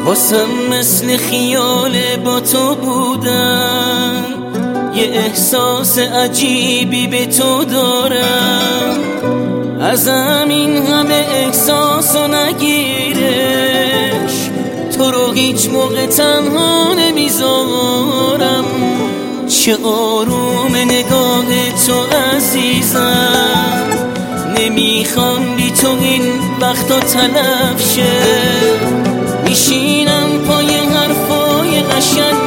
واسم مثل خیال با تو بودن، یه احساس عجیبی به تو دارم. ازم این همه احساسو نگیرش، تو رو هیچ موقع تنها نمیذارم. چه آروم نگاه تو عزیزم، نمیخوام بی تو این وقتا تلف شه. میشینم پای حرفای قشنگ